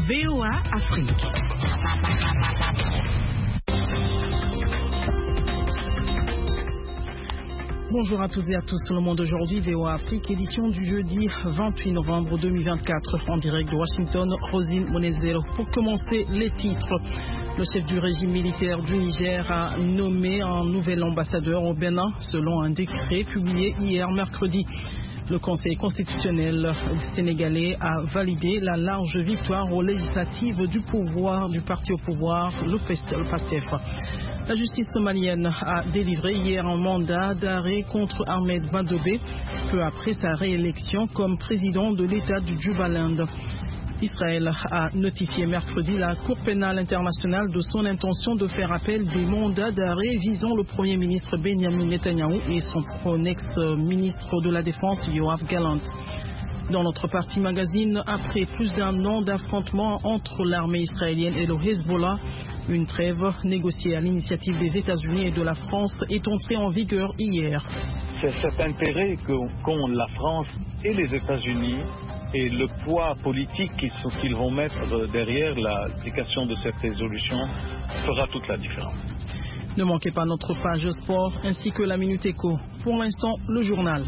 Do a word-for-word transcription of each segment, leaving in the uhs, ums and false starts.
V O A Afrique. Bonjour à toutes et à tous, tout le monde aujourd'hui, V O A Afrique, édition du jeudi vingt-huit novembre deux mille vingt-quatre, en direct de Washington, Rosine Monezero. Pour commencer, les titres. Le chef du régime militaire du Niger a nommé un nouvel ambassadeur au Bénin, selon un décret publié hier mercredi. Le Conseil constitutionnel sénégalais a validé la large victoire aux législatives du pouvoir, du parti au pouvoir, le PASTEF. La justice somalienne a délivré hier un mandat d'arrêt contre Ahmed Badobé, peu après sa réélection comme président de l'État du Jubaland. Israël a notifié mercredi la Cour pénale internationale de son intention de faire appel des mandats d'arrêt visant le Premier ministre Benjamin Netanyahou et son ex-ministre de la Défense Yoav Gallant. Dans notre partie magazine, après plus d'un an d'affrontement entre l'armée israélienne et le Hezbollah, une trêve négociée à l'initiative des États-Unis et de la France est entrée en vigueur hier. C'est cet intérêt qu'ont la France et les États-Unis et le poids politique qu'ils vont mettre derrière l'application de cette résolution fera toute la différence. Ne manquez pas notre page sport ainsi que la Minute Éco. Pour l'instant, le journal.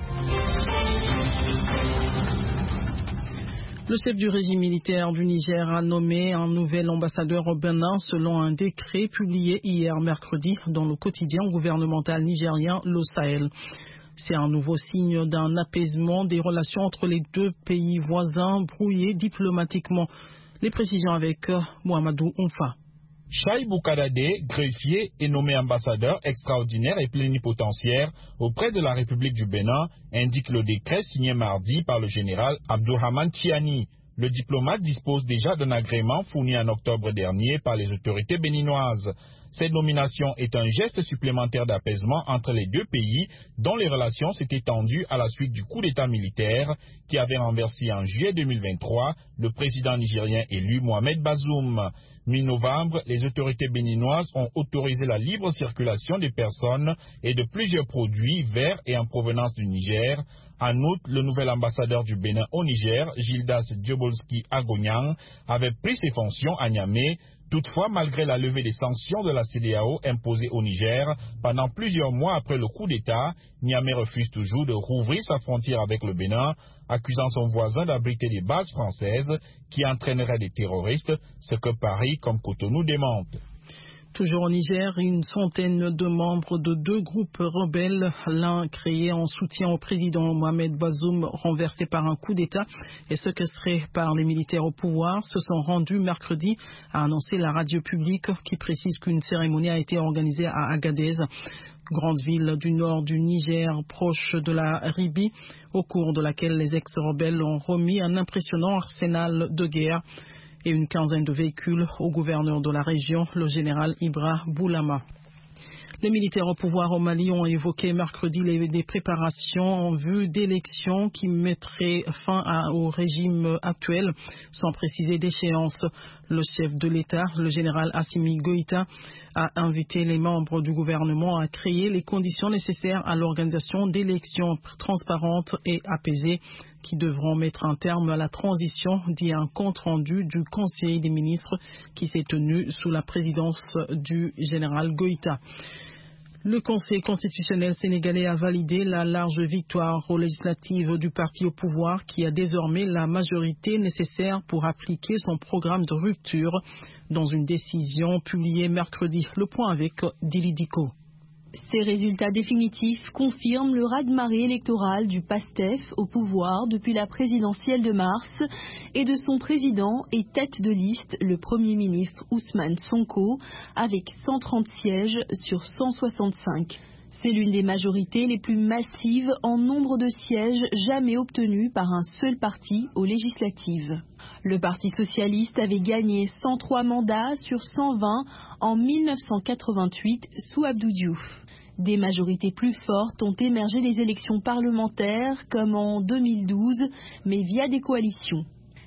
Le chef du régime militaire du Niger a nommé un nouvel ambassadeur au Bénin selon un décret publié hier mercredi dans le quotidien gouvernemental nigérien Le Sahel. C'est un nouveau signe d'un apaisement des relations entre les deux pays voisins brouillés diplomatiquement. Les précisions avec Mohamedou Oumfa. Chaïbou Kadade, greffier, est nommé ambassadeur extraordinaire et plénipotentiaire auprès de la République du Bénin, indique le décret signé mardi par le général Abdourahmane Tiani. Le diplomate dispose déjà d'un agrément fourni en octobre dernier par les autorités béninoises. Cette nomination est un geste supplémentaire d'apaisement entre les deux pays dont les relations s'étaient tendues à la suite du coup d'état militaire qui avait renversé en juillet deux mille vingt-trois le président nigérien élu Mohamed Bazoum. Mi-novembre, les autorités béninoises ont autorisé la libre circulation des personnes et de plusieurs produits vers et en provenance du Niger. En outre, le nouvel ambassadeur du Bénin au Niger, Gildas Diobolski Agognan, avait pris ses fonctions à Niamey. Toutefois, malgré la levée des sanctions de la C E D E A O imposées au Niger pendant plusieurs mois après le coup d'État, Niamey refuse toujours de rouvrir sa frontière avec le Bénin, accusant son voisin d'abriter des bases françaises qui entraîneraient des terroristes, ce que Paris comme Cotonou démente. Toujours au Niger, une centaine de membres de deux groupes rebelles, l'un créé en soutien au président Mohamed Bazoum renversé par un coup d'État et séquestré par les militaires au pouvoir, se sont rendus mercredi, a annoncé la radio publique qui précise qu'une cérémonie a été organisée à Agadez, grande ville du nord du Niger, proche de la Libye, au cours de laquelle les ex-rebelles ont remis un impressionnant arsenal de guerre et une quinzaine de véhicules au gouverneur de la région, le général Ibra Boulama. Les militaires au pouvoir au Mali ont évoqué mercredi les, des préparations en vue d'élections qui mettraient fin à, au régime actuel, sans préciser d'échéance. Le chef de l'État, le général Assimi Goïta, a invité les membres du gouvernement à créer les conditions nécessaires à l'organisation d'élections transparentes et apaisées qui devront mettre un terme à la transition, dit un compte-rendu du Conseil des ministres qui s'est tenu sous la présidence du général Goïta. Le Conseil constitutionnel sénégalais a validé la large victoire aux législatives du parti au pouvoir qui a désormais la majorité nécessaire pour appliquer son programme de rupture dans une décision publiée mercredi. Le point avec Dili Diko. Ces résultats définitifs confirment le raz-de-marée électoral du PASTEF au pouvoir depuis la présidentielle de mars et de son président et tête de liste, le Premier ministre Ousmane Sonko, avec cent trente sièges sur cent soixante-cinq. C'est l'une des majorités les plus massives en nombre de sièges jamais obtenus par un seul parti aux législatives. Le Parti socialiste avait gagné cent trois mandats sur cent vingt en mille neuf cent quatre-vingt-huit sous Abdou Diouf. Des majorités plus fortes ont émergé des élections parlementaires comme en deux mille douze, mais via des coalitions.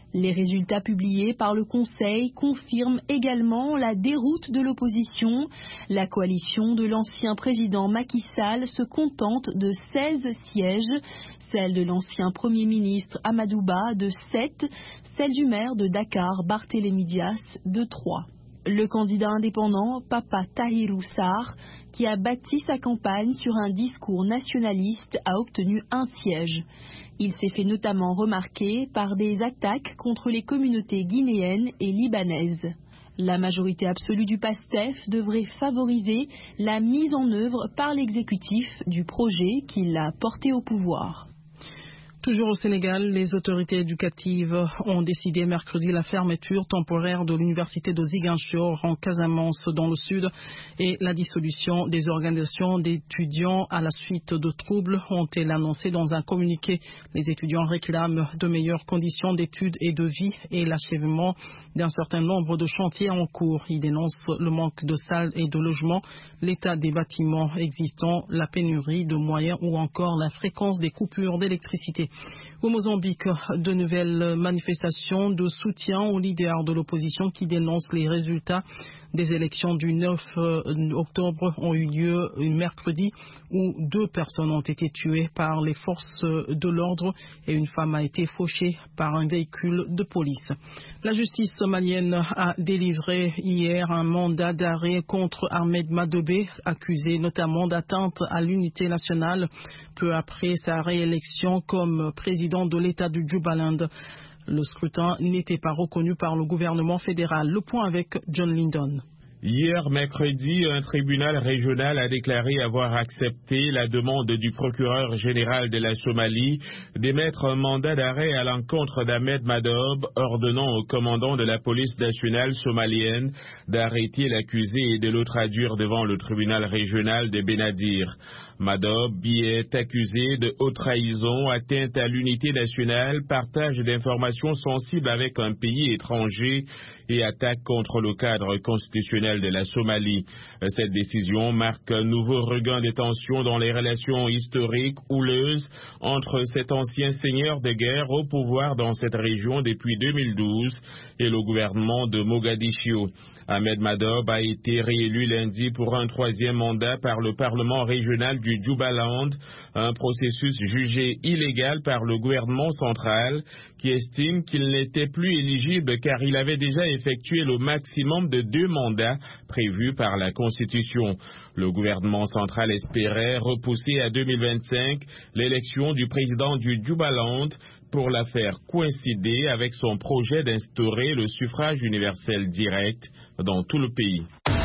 Les résultats publiés par le Conseil confirment également la déroute de l'opposition. La coalition de l'ancien président Macky Sall se contente de seize sièges, celle de l'ancien Premier ministre Amadou Ba de sept, celle du maire de Dakar Barthélémy Dias de trois. Le candidat indépendant Papa Tahirou Sarr, qui a bâti sa campagne sur un discours nationaliste, a obtenu un siège. Il s'est fait notamment remarquer par des attaques contre les communautés guinéennes et libanaises. La majorité absolue du PASTEF devrait favoriser la mise en œuvre par l'exécutif du projet qui l'a porté au pouvoir. Toujours au Sénégal, les autorités éducatives ont décidé mercredi la fermeture temporaire de l'université de Ziguinchor en Casamance dans le sud et la dissolution des organisations d'étudiants à la suite de troubles ont été annoncés dans un communiqué. Les étudiants réclament de meilleures conditions d'études et de vie et l'achèvement d'un certain nombre de chantiers en cours. Ils dénoncent le manque de salles et de logements, l'état des bâtiments existants, la pénurie de moyens ou encore la fréquence des coupures d'électricité. Au Mozambique, de nouvelles manifestations de soutien aux leaders de l'opposition qui dénoncent les résultats des élections du neuf octobre ont eu lieu mercredi où deux personnes ont été tuées par les forces de l'ordre et une femme a été fauchée par un véhicule de police. La justice malienne a délivré hier un mandat d'arrêt contre Ahmed Madobé, accusé notamment d'atteinte à l'unité nationale peu après sa réélection comme président de l'État du Jubaland. Le scrutin n'était pas reconnu par le gouvernement fédéral. Le point avec John Lyndon. Hier, mercredi, un tribunal régional a déclaré avoir accepté la demande du procureur général de la Somalie d'émettre un mandat d'arrêt à l'encontre d'Ahmed Madobe, ordonnant au commandant de la police nationale somalienne d'arrêter l'accusé et de le traduire devant le tribunal régional de Benadir. Madobe est accusé de haute trahison, atteinte à l'unité nationale, partage d'informations sensibles avec un pays étranger et attaque contre le cadre constitutionnel de la Somalie. Cette décision marque un nouveau regain de tension dans les relations historiques houleuses entre cet ancien seigneur de guerre au pouvoir dans cette région depuis deux mille douze et le gouvernement de Mogadiscio. Ahmed Madobe a été réélu lundi pour un troisième mandat par le Parlement régional du Jubaland, un processus jugé illégal par le gouvernement central qui estime qu'il n'était plus éligible car il avait déjà effectué le maximum de deux mandats prévus par la Constitution. Le gouvernement central espérait repousser à deux mille vingt-cinq l'élection du président du Jubaland pour la faire coïncider avec son projet d'instaurer le suffrage universel direct dans tout le pays.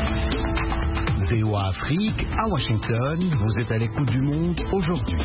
V O A Afrique, à Washington, vous êtes à l'écoute du monde aujourd'hui.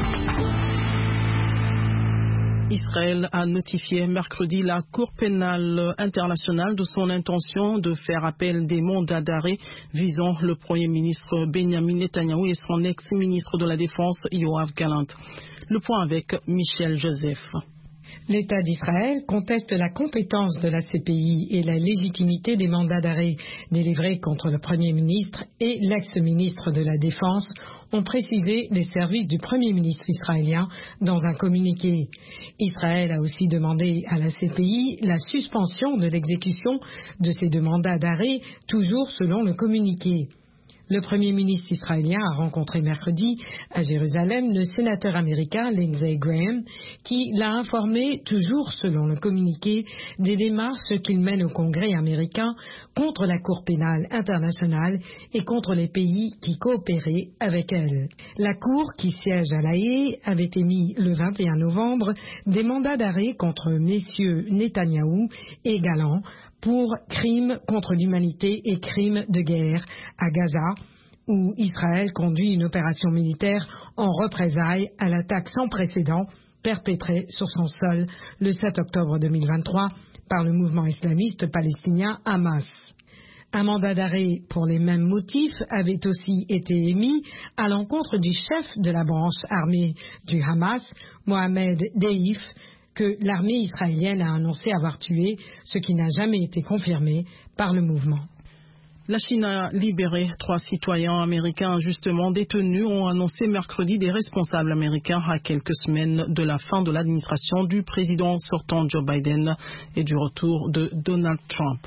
Israël a notifié mercredi la Cour pénale internationale de son intention de faire appel des mandats d'arrêt visant le Premier ministre Benjamin Netanyahou et son ex-ministre de la Défense Yoav Gallant. Le point avec Michel Joseph. L'État d'Israël conteste la compétence de la C P I et la légitimité des mandats d'arrêt délivrés contre le Premier ministre et l'ex-ministre de la Défense, ont précisé les services du Premier ministre israélien dans un communiqué. Israël a aussi demandé à la C P I la suspension de l'exécution de ces deux mandats d'arrêt, toujours selon le communiqué. Le Premier ministre israélien a rencontré mercredi à Jérusalem le sénateur américain Lindsey Graham qui l'a informé, toujours selon le communiqué, des démarches qu'il mène au Congrès américain contre la Cour pénale internationale et contre les pays qui coopéraient avec elle. La Cour, qui siège à La Haye, avait émis le vingt et un novembre des mandats d'arrêt contre messieurs Netanyahou et Gallant pour crimes contre l'humanité et crimes de guerre à Gaza, où Israël conduit une opération militaire en représailles à l'attaque sans précédent perpétrée sur son sol le sept octobre deux mille vingt-trois par le mouvement islamiste palestinien Hamas. Un mandat d'arrêt pour les mêmes motifs avait aussi été émis à l'encontre du chef de la branche armée du Hamas, Mohamed Deif, que l'armée israélienne a annoncé avoir tué, ce qui n'a jamais été confirmé par le mouvement. La Chine a libéré trois citoyens américains injustement détenus, ont annoncé mercredi des responsables américains à quelques semaines de la fin de l'administration du président sortant Joe Biden et du retour de Donald Trump.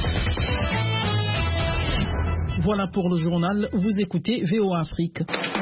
Voilà pour le journal. Vous écoutez V O A Afrique.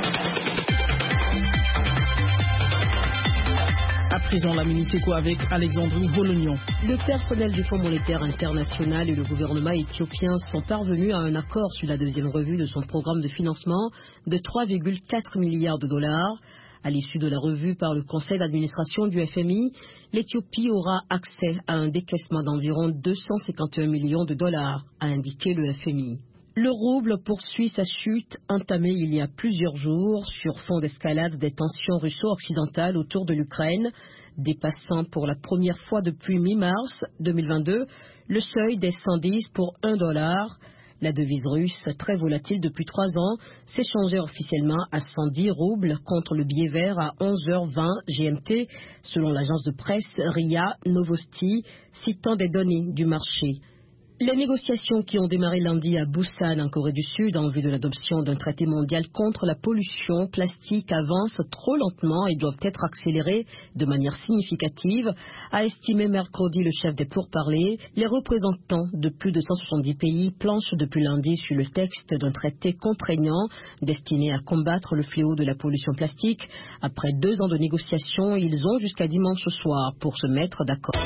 À présent, la Minute Éco avec Alexandrie Volognon. Le personnel du Fonds monétaire international et le gouvernement éthiopien sont parvenus à un accord sur la deuxième revue de son programme de financement de trois virgule quatre milliards de dollars. À l'issue de la revue par le conseil d'administration du F M I, l'Éthiopie aura accès à un décaissement d'environ deux cent cinquante et un millions de dollars, a indiqué le F M I. Le rouble poursuit sa chute entamée il y a plusieurs jours sur fond d'escalade des tensions russo-occidentales autour de l'Ukraine, dépassant pour la première fois depuis mi-mars deux mille vingt-deux le seuil des cent dix pour un dollar. La devise russe, très volatile depuis trois ans, s'échangeait officiellement à cent dix roubles contre le billet vert à onze heures vingt G M T, selon l'agence de presse R I A Novosti, citant des données du marché. Les négociations qui ont démarré lundi à Busan, en Corée du Sud, en vue de l'adoption d'un traité mondial contre la pollution plastique avancent trop lentement et doivent être accélérées de manière significative, a estimé mercredi le chef des pourparlers. Les représentants de plus de cent soixante-dix pays planchent depuis lundi sur le texte d'un traité contraignant destiné à combattre le fléau de la pollution plastique. Après deux ans de négociations, ils ont jusqu'à dimanche soir pour se mettre d'accord.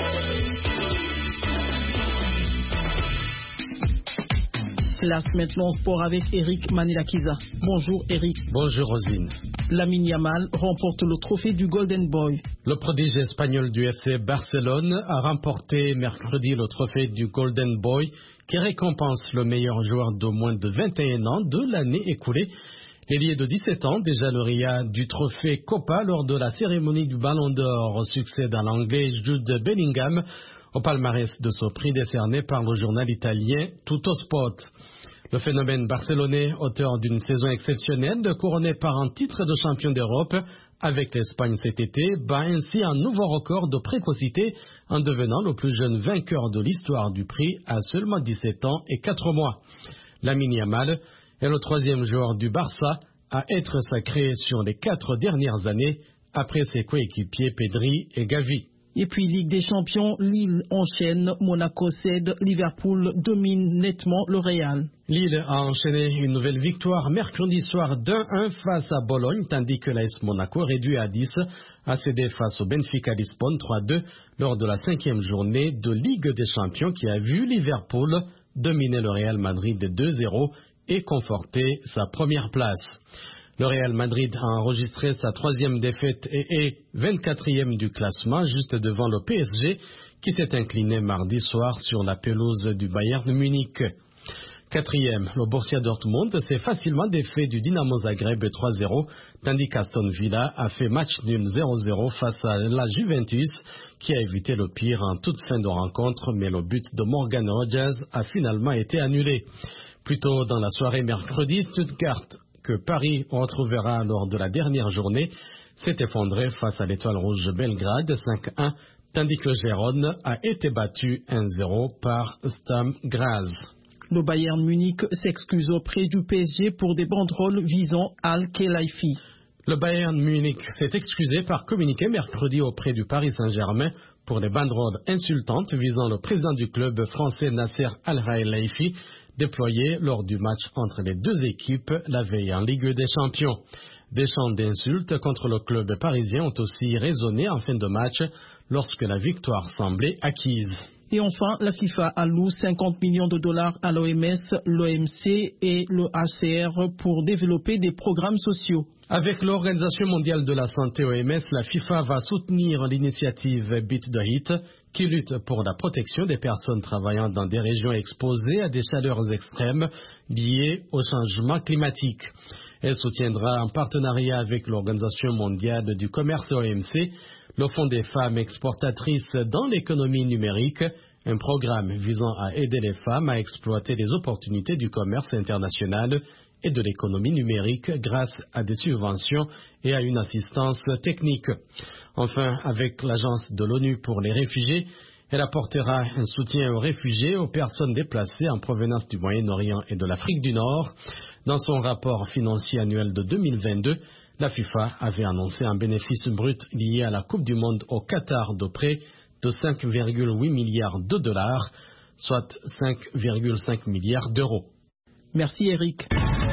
Place maintenant sport avec Eric Manilakiza. Bonjour Eric. Bonjour Rosine. Lamine Yamal remporte le trophée du Golden Boy. Le prodige espagnol du F C Barcelone a remporté mercredi le trophée du Golden Boy qui récompense le meilleur joueur de moins de vingt et un ans de l'année écoulée. L'ailier de dix-sept ans, déjà lauréat du trophée Copa lors de la cérémonie du Ballon d'Or, succède à l'anglais Jude Bellingham au palmarès de ce prix décerné par le journal italien Tuttosport. Le phénomène barcelonais, auteur d'une saison exceptionnelle, couronné par un titre de champion d'Europe avec l'Espagne cet été, bat ainsi un nouveau record de précocité en devenant le plus jeune vainqueur de l'histoire du prix à seulement dix-sept ans et quatre mois. Lamine Yamal est le troisième joueur du Barça à être sacré sur les quatre dernières années après ses coéquipiers Pedri et Gavi. Et puis Ligue des Champions, Lille enchaîne, Monaco cède, Liverpool domine nettement le Real. Lille a enchaîné une nouvelle victoire mercredi soir deux un face à Bologne, tandis que l'A S Monaco, réduit à dix, a cédé face au Benfica Lisbonne trois deux lors de la cinquième journée de Ligue des Champions qui a vu Liverpool dominer le Real Madrid deux zéro et conforter sa première place. Le Real Madrid a enregistré sa troisième défaite et est vingt-quatrième du classement, juste devant le P S G, qui s'est incliné mardi soir sur la pelouse du Bayern de Munich. Quatrième, le Borussia Dortmund s'est facilement défait du Dynamo Zagreb trois zéro, tandis qu'Aston Villa a fait match nul zéro zéro face à la Juventus, qui a évité le pire en toute fin de rencontre, mais le but de Morgan Rogers a finalement été annulé. Plus tôt dans la soirée mercredi, Stuttgart, que Paris retrouvera lors de la dernière journée, s'est effondré face à l'Étoile Rouge Belgrade cinq un, tandis que Gérone a été battu un zéro par Sturm Graz. Le Bayern Munich s'excuse auprès du P S G pour des banderoles visant Al-Khelaifi. Le Bayern Munich s'est excusé par communiqué mercredi auprès du Paris Saint-Germain pour des banderoles insultantes visant le président du club français Nasser Al-Khelaifi, déployé lors du match entre les deux équipes la veille en Ligue des Champions. Des chants d'insultes contre le club parisien ont aussi résonné en fin de match lorsque la victoire semblait acquise. Et enfin, la FIFA alloue cinquante millions de dollars à l'O M S, l'O M C et le H C R pour développer des programmes sociaux. Avec l'Organisation mondiale de la santé O M S, la FIFA va soutenir l'initiative Beat the Heat qui lutte pour la protection des personnes travaillant dans des régions exposées à des chaleurs extrêmes liées au changement climatique. Elle soutiendra en partenariat avec l'Organisation mondiale du commerce O M C le Fonds des femmes exportatrices dans l'économie numérique, un programme visant à aider les femmes à exploiter les opportunités du commerce international et de l'économie numérique grâce à des subventions et à une assistance technique. Enfin, avec l'Agence de l'ONU pour les réfugiés, Elle apportera un soutien aux réfugiés, aux personnes déplacées en provenance du Moyen-Orient et de l'Afrique du Nord. Dans son rapport financier annuel de deux mille vingt-deux, la FIFA avait annoncé un bénéfice brut lié à la Coupe du Monde au Qatar de près de cinq virgule huit milliards de dollars, soit cinq virgule cinq milliards d'euros. Merci Eric.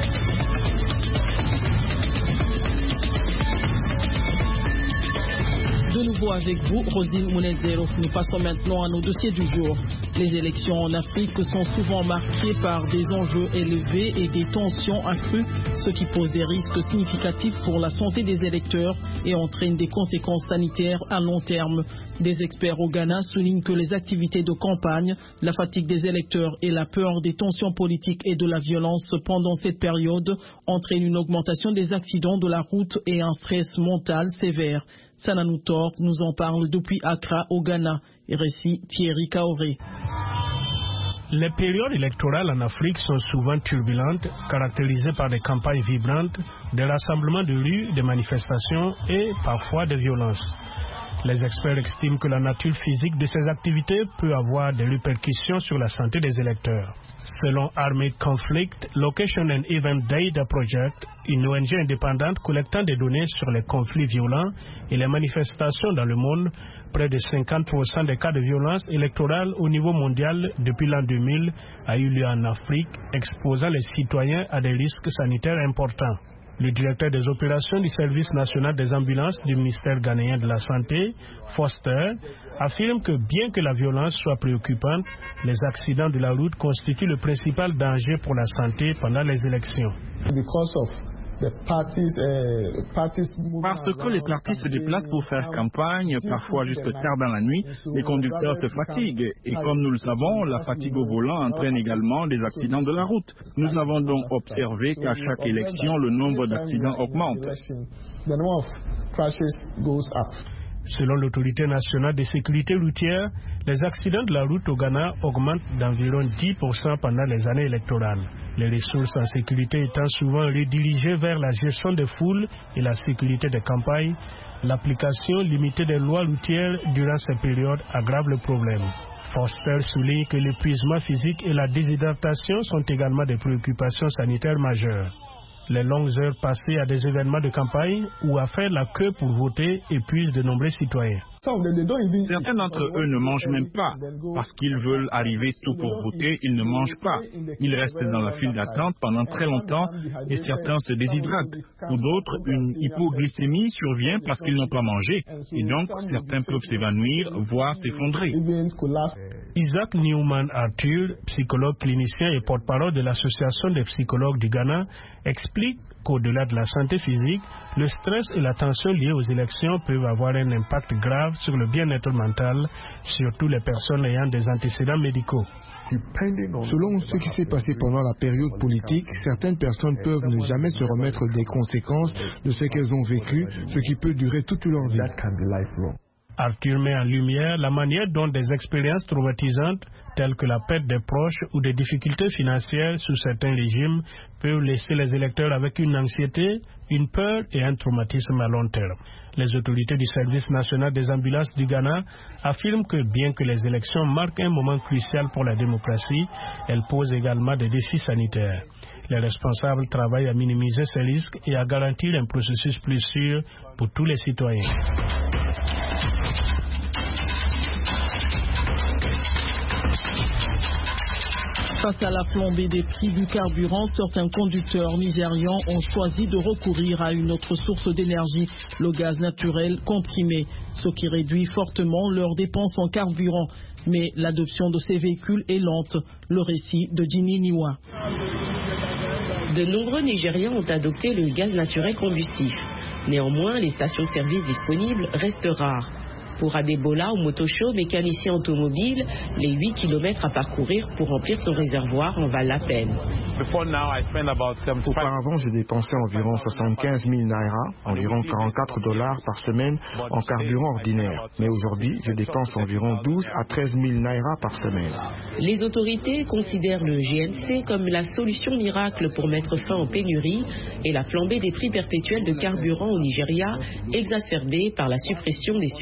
De nouveau avec vous, Rosine Mounezero. Nous passons maintenant à nos dossiers du jour. Les élections en Afrique sont souvent marquées par des enjeux élevés et des tensions accrues, ce qui pose des risques significatifs pour la santé des électeurs et entraîne des conséquences sanitaires à long terme. Des experts au Ghana soulignent que les activités de campagne, la fatigue des électeurs et la peur des tensions politiques et de la violence pendant cette période entraînent une augmentation des accidents de la route et un stress mental sévère. Sananu Tor nous en parle depuis Accra au Ghana. Et récit Thierry Kaoré. Les périodes électorales en Afrique sont souvent turbulentes, caractérisées par des campagnes vibrantes, des rassemblements de rue, des manifestations et parfois des violences. Les experts estiment que la nature physique de ces activités peut avoir des répercussions sur la santé des électeurs. Selon Armed Conflict Location and Event Data Project, une O N G indépendante collectant des données sur les conflits violents et les manifestations dans le monde, près de cinquante pour cent des cas de violence électorale au niveau mondial depuis l'an deux mille a eu lieu en Afrique, exposant les citoyens à des risques sanitaires importants. Le directeur des opérations du Service national des ambulances du ministère ghanéen de la Santé, Foster, affirme que bien que la violence soit préoccupante, les accidents de la route constituent le principal danger pour la santé pendant les élections. Parce que les partis se déplacent pour faire campagne, parfois jusque tard dans la nuit, les conducteurs se fatiguent. Et comme nous le savons, la fatigue au volant entraîne également des accidents de la route. Nous avons donc observé qu'à chaque élection, le nombre d'accidents augmente. Selon l'autorité nationale de sécurité routière, les accidents de la route au Ghana augmentent d'environ dix pour cent pendant les années électorales. Les ressources en sécurité étant souvent redirigées vers la gestion des foules et la sécurité des campagnes, l'application limitée des lois routières durant ces périodes aggrave le problème. Foster souligne que l'épuisement physique et la déshydratation sont également des préoccupations sanitaires majeures. Les longues heures passées à des événements de campagne ou à faire la queue pour voter épuisent de nombreux citoyens. Certains d'entre eux ne mangent même pas. Parce qu'ils veulent arriver tôt pour voter, ils ne mangent pas. Ils restent dans la file d'attente pendant très longtemps et certains se déshydratent. Pour d'autres, une hypoglycémie survient parce qu'ils n'ont pas mangé. Et donc, certains peuvent s'évanouir, voire s'effondrer. Isaac Newman Arthur, psychologue clinicien et porte-parole de l'Association des psychologues du Ghana, explique qu'au-delà de la santé physique, le stress et la tension liés aux élections peuvent avoir un impact grave sur le bien-être mental, surtout les personnes ayant des antécédents médicaux. Selon ce qui s'est passé pendant la période politique, certaines personnes peuvent ne jamais se remettre des conséquences de ce qu'elles ont vécu, ce qui peut durer toute leur vie. Arthur met en lumière la manière dont des expériences traumatisantes, telles que la perte des proches ou des difficultés financières sous certains régimes, peuvent laisser les électeurs avec une anxiété, une peur et un traumatisme à long terme. Les autorités du Service national des ambulances du Ghana affirment que bien que les élections marquent un moment crucial pour la démocratie, elles posent également des défis sanitaires. Les responsables travaillent à minimiser ces risques et à garantir un processus plus sûr pour tous les citoyens. Face à la flambée des prix du carburant, certains conducteurs nigérians ont choisi de recourir à une autre source d'énergie, le gaz naturel comprimé, ce qui réduit fortement leurs dépenses en carburant. Mais l'adoption de ces véhicules est lente. Le récit de Ginny Niwa. De nombreux Nigérians ont adopté le gaz naturel combustif. Néanmoins, les stations-service disponibles restent rares. Pour Adebola ou Motosho, mécanicien automobile, les huit kilomètres à parcourir pour remplir son réservoir en valent la peine. Auparavant, j'ai dépensé environ soixante-quinze mille naira, environ quarante-quatre dollars par semaine en carburant ordinaire. Mais aujourd'hui, je dépense environ douze à treize mille naira par semaine. Les autorités considèrent le G N C comme la solution miracle pour mettre fin aux pénuries et la flambée des prix perpétuels de carburant au Nigeria, exacerbée par la suppression des subventions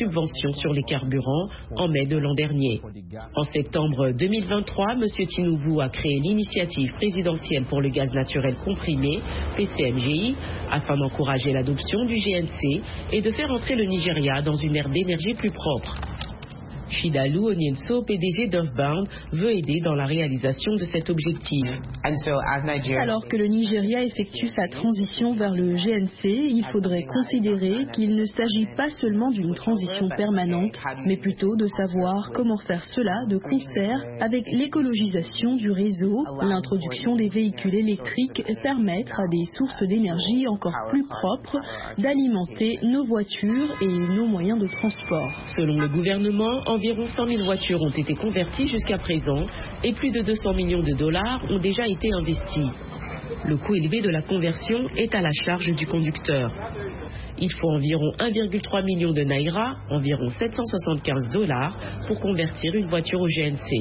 sanctions sur les carburants en mai de l'an dernier. En septembre deux mille vingt-trois, M. Tinubu a créé l'initiative présidentielle pour le gaz naturel comprimé, P C M G I, afin d'encourager l'adoption du G N C et de faire entrer le Nigeria dans une ère d'énergie plus propre. Chidalu Onienso, P D G d'Earthbound, veut aider dans la réalisation de cet objectif. Alors que le Nigeria effectue sa transition vers le G N C, il faudrait considérer qu'il ne s'agit pas seulement d'une transition permanente, mais plutôt de savoir comment faire cela de concert avec l'écologisation du réseau, l'introduction des véhicules électriques et permettre à des sources d'énergie encore plus propres d'alimenter nos voitures et nos moyens de transport. Selon le gouvernement, environ cent mille voitures ont été converties jusqu'à présent et plus de deux cents millions de dollars ont déjà été investis. Le coût élevé de la conversion est à la charge du conducteur. Il faut environ un virgule trois million de naira, environ sept cent soixante-quinze dollars, pour convertir une voiture au G N C.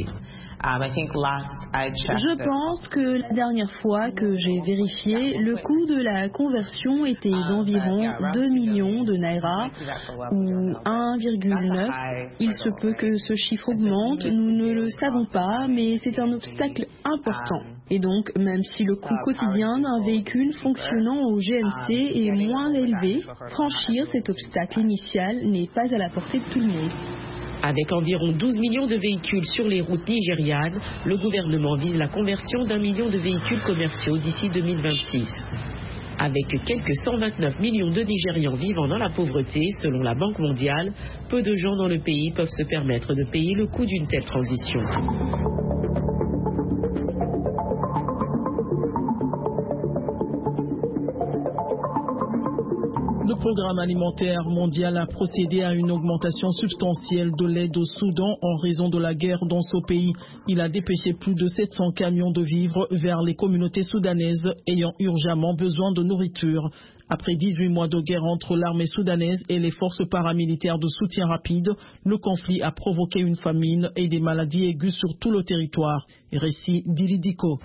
Je pense que la dernière fois que j'ai vérifié, le coût de la conversion était d'environ deux millions de naira ou un virgule neuf. Il se peut que ce chiffre augmente, nous ne le savons pas, mais c'est un obstacle important. Et donc, même si le coût quotidien d'un véhicule fonctionnant au G N C est moins élevé, franchir cet obstacle initial n'est pas à la portée de tout le monde. Avec environ douze millions de véhicules sur les routes nigérianes, le gouvernement vise la conversion d'un million de véhicules commerciaux d'ici deux mille vingt-six. Avec quelques cent vingt-neuf millions de Nigérians vivant dans la pauvreté, selon la Banque mondiale, peu de gens dans le pays peuvent se permettre de payer le coût d'une telle transition. Le programme alimentaire mondial a procédé à une augmentation substantielle de l'aide au Soudan en raison de la guerre dans ce pays. Il a dépêché plus de sept cents camions de vivres vers les communautés soudanaises ayant urgemment besoin de nourriture. Après dix-huit mois de guerre entre l'armée soudanaise et les forces paramilitaires de soutien rapide, le conflit a provoqué une famine et des maladies aiguës sur tout le territoire. Récit d'Ilidiko.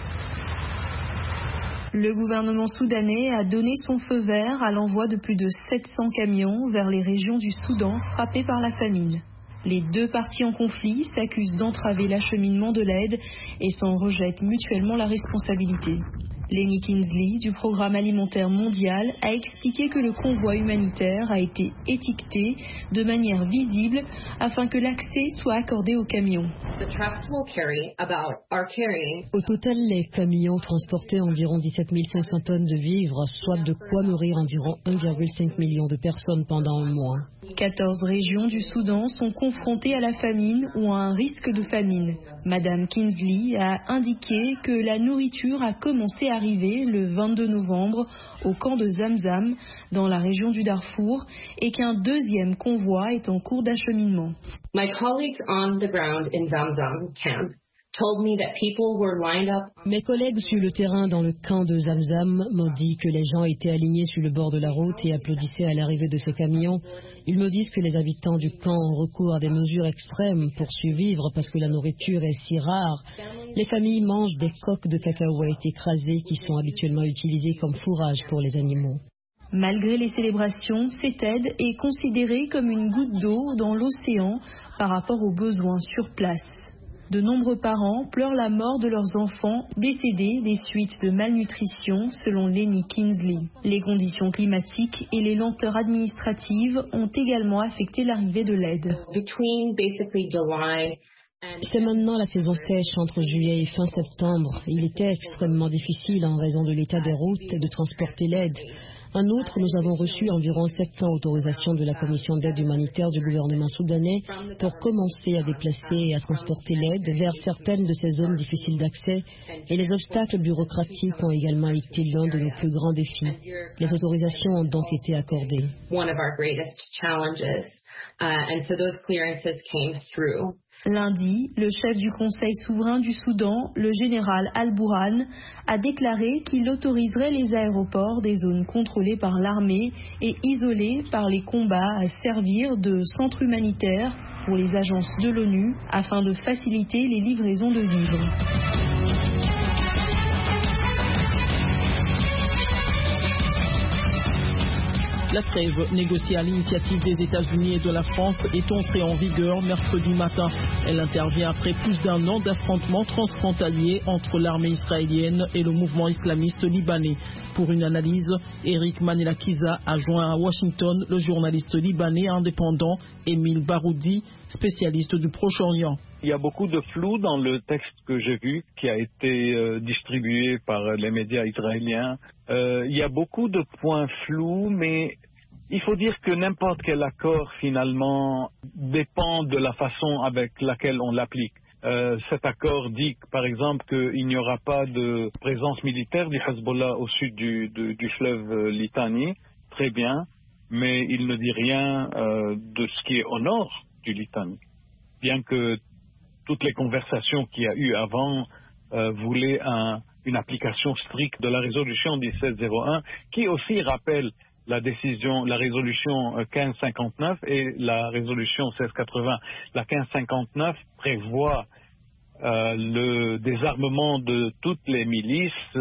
Le gouvernement soudanais a donné son feu vert à l'envoi de plus de sept cents camions vers les régions du Soudan frappées par la famine. Les deux parties en conflit s'accusent d'entraver l'acheminement de l'aide et s'en rejettent mutuellement la responsabilité. Lenny Kinsley, du Programme alimentaire mondial, a expliqué que le convoi humanitaire a été étiqueté de manière visible afin que l'accès soit accordé aux camions. Au total, les camions transportaient environ dix-sept mille cinq cents tonnes de vivres, soit de quoi nourrir environ un virgule cinq million de personnes pendant un mois. quatorze régions du Soudan sont confrontées à la famine ou à un risque de famine. Madame Kinsley a indiqué que la nourriture a commencé à arriver le vingt-deux novembre au camp de Zamzam dans la région du Darfour et qu'un deuxième convoi est en cours d'acheminement. My colleagues on the ground in Zamzam camp told me that people were lined up. Mes collègues sur le terrain dans le camp de Zamzam m'ont dit que les gens étaient alignés sur le bord de la route et applaudissaient à l'arrivée de ces camions. Ils me disent que les habitants du camp ont recours à des mesures extrêmes pour survivre parce que la nourriture est si rare. Les familles mangent des coques de cacahuètes écrasées qui sont habituellement utilisées comme fourrage pour les animaux. Malgré les célébrations, cette aide est considérée comme une goutte d'eau dans l'océan par rapport aux besoins sur place. De nombreux parents pleurent la mort de leurs enfants décédés des suites de malnutrition, selon Lenny Kinsley. Les conditions climatiques et les lenteurs administratives ont également affecté l'arrivée de l'aide. C'est maintenant la saison sèche entre juillet et fin septembre. Il était extrêmement difficile en raison de l'état des routes de transporter l'aide. En outre, nous avons reçu environ sept cents autorisations de la Commission d'aide humanitaire du gouvernement soudanais pour commencer à déplacer et à transporter l'aide vers certaines de ces zones difficiles d'accès, et les obstacles bureaucratiques ont également été l'un de nos plus grands défis. Les autorisations ont donc été accordées. Lundi, le chef du Conseil souverain du Soudan, le général Al-Bourhan, a déclaré qu'il autoriserait les aéroports des zones contrôlées par l'armée et isolées par les combats à servir de centre humanitaire pour les agences de l'ONU afin de faciliter les livraisons de vivres. La trêve négociée à l'initiative des États-Unis et de la France est entrée en vigueur mercredi matin. Elle intervient après plus d'un an d'affrontements transfrontaliers entre l'armée israélienne et le mouvement islamiste libanais. Pour une analyse, Eric Manelakiza a joint à Washington le journaliste libanais indépendant Émile Baroudi, spécialiste du Proche-Orient. Il y a beaucoup de flou dans le texte que j'ai vu, qui a été euh, distribué par les médias israéliens. Euh, il y a beaucoup de points flous, mais il faut dire que n'importe quel accord, finalement, dépend de la façon avec laquelle on l'applique. Euh, cet accord dit, par exemple, qu'il n'y aura pas de présence militaire du Hezbollah au sud du, du, du fleuve euh, Litani. Très bien, mais il ne dit rien euh, de ce qui est au nord du Litani. Bien que toutes les conversations qu'il y a eu avant euh, voulaient un, une application stricte de la résolution dix-sept zéro un, qui aussi rappelle la décision, la résolution quinze cinquante-neuf et la résolution seize quatre-vingts. La quinze cinquante-neuf prévoit euh, le désarmement de toutes les milices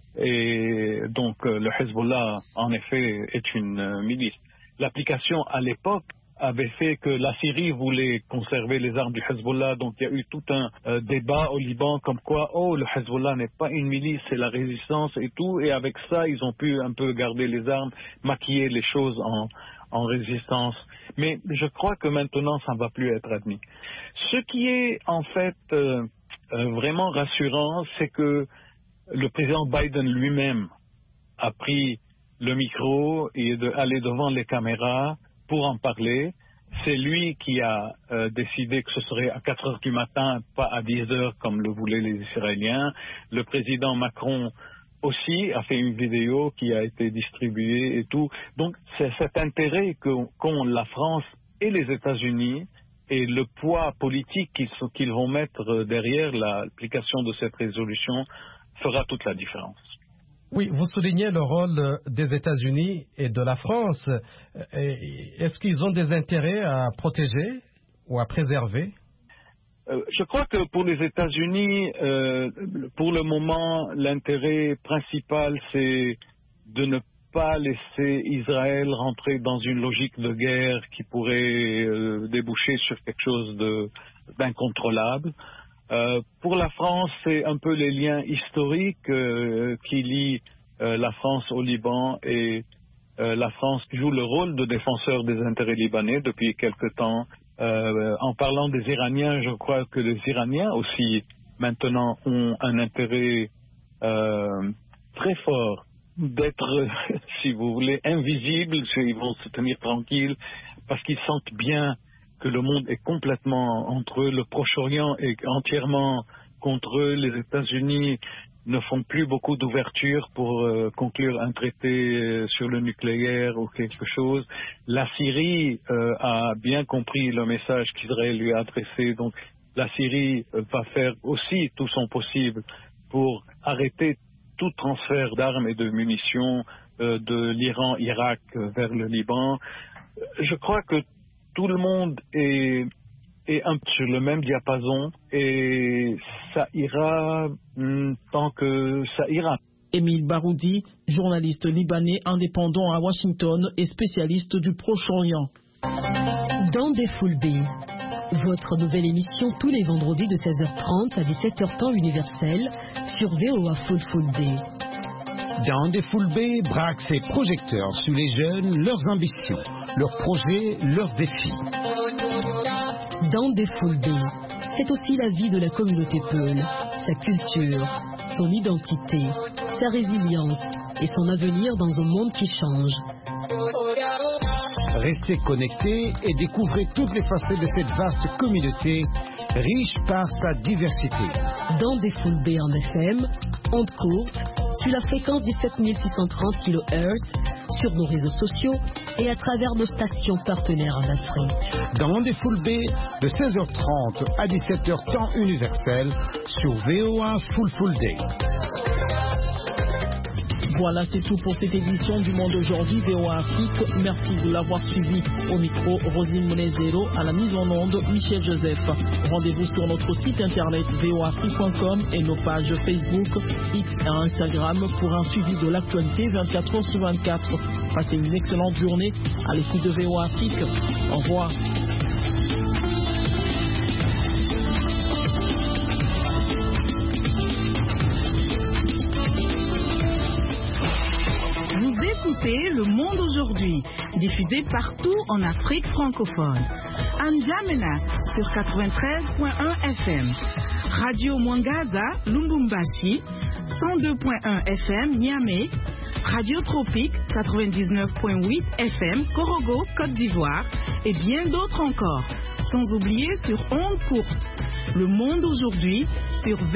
et donc euh, le Hezbollah en effet est une euh, milice. L'application à l'époque avait fait que la Syrie voulait conserver les armes du Hezbollah, donc il y a eu tout un euh, débat au Liban comme quoi, oh, le Hezbollah n'est pas une milice, c'est la résistance et tout, et avec ça, ils ont pu un peu garder les armes, maquiller les choses en, en résistance. Mais je crois que maintenant, ça ne va plus être admis. Ce qui est en fait euh, euh, vraiment rassurant, c'est que le président Biden lui-même a pris le micro et de aller devant les caméras pour en parler. C'est lui qui a euh, décidé que ce serait à quatre heures du matin, pas à dix heures comme le voulaient les Israéliens. Le président Macron aussi a fait une vidéo qui a été distribuée et tout. Donc c'est cet intérêt qu'ont qu'ont la France et les États-Unis et le poids politique qu'ils qu'ils vont mettre derrière l'application de cette résolution fera toute la différence. Oui, vous soulignez le rôle des États-Unis et de la France. Est-ce qu'ils ont des intérêts à protéger ou à préserver? euh, Je crois que pour les États-Unis, euh, pour le moment, l'intérêt principal, c'est de ne pas laisser Israël rentrer dans une logique de guerre qui pourrait euh, déboucher sur quelque chose de, d'incontrôlable. Euh, pour la France, c'est un peu les liens historiques euh, qui lient euh, la France au Liban et euh, la France joue le rôle de défenseur des intérêts libanais depuis quelque temps. Euh, en parlant des Iraniens, je crois que les Iraniens aussi maintenant ont un intérêt euh, très fort d'être, si vous voulez, invisibles. Ils vont se tenir tranquilles parce qu'ils sentent bien que le monde est complètement entre eux, le Proche-Orient est entièrement contre eux, les États-Unis ne font plus beaucoup d'ouverture pour euh, conclure un traité euh, sur le nucléaire ou quelque chose. La Syrie euh, a bien compris le message qu'Israël lui a adressé, donc la Syrie euh, va faire aussi tout son possible pour arrêter tout transfert d'armes et de munitions euh, de l'Iran-Irak euh, vers le Liban. Je crois que tout le monde est, est un peu sur le même diapason et ça ira hmm, tant que ça ira. Émile Baroudi, journaliste libanais indépendant à Washington et spécialiste du Proche-Orient. Dans des Full B, votre nouvelle émission tous les vendredis de seize heures trente à dix-sept heures temps universel sur V O A Full Full D. Dans des Full B braque ses projecteurs sur les jeunes, leurs ambitions, leurs projets, leurs défis. Dans des Full B, c'est aussi la vie de la communauté Peul, sa culture, son identité, sa résilience et son avenir dans un monde qui change. Restez connectés et découvrez toutes les facettes de cette vaste communauté, riche par sa diversité. Dans des Full B en F M, ondes courtes, sur la fréquence dix-sept mille six cent trente kilohertz, sur nos réseaux sociaux et à travers nos stations partenaires en Afrique. Dans des Full B, de seize heures trente à dix-sept heures temps universel, sur V O A Full Full Day. Voilà, c'est tout pour cette édition du Monde aujourd'hui V O A Afrique. Merci de l'avoir suivi. Au micro, Rosine Monezero, à la mise en onde, Michel Joseph. Rendez-vous sur notre site internet v o afrique point com et nos pages Facebook, X et Instagram pour un suivi de l'actualité vingt-quatre heures sur vingt-quatre. Passez une excellente journée à l'écoute de V O A Afrique. Au revoir. Écoutez Le Monde aujourd'hui, diffusé partout en Afrique francophone. À N'Djamena sur quatre-vingt-treize point un F M. Radio Mwangaza, Lubumbashi, cent deux point un F M, Niamey. Radio Tropique, quatre-vingt-dix-neuf point huit F M, Korogo, Côte d'Ivoire. Et bien d'autres encore. Sans oublier sur ondes courtes. Le Monde aujourd'hui sur